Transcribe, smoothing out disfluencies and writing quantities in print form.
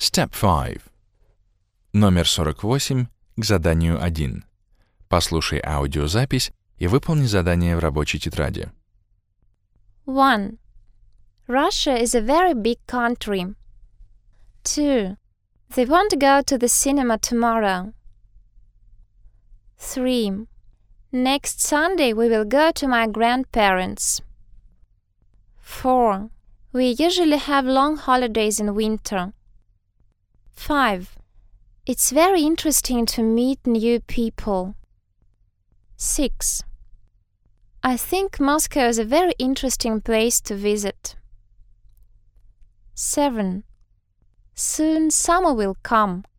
Step 5. Номер 48 к заданию 1. Послушай аудиозапись и выполни задание в рабочей тетради. 1. Russia is a very big country. 2. They won't go to the cinema tomorrow. 3. Next Sunday we will go to my grandparents. 4. We usually have long holidays in winter. 5. It's very interesting to meet new people. 6. I think Moscow is a very interesting place to visit. 7. Soon summer will come.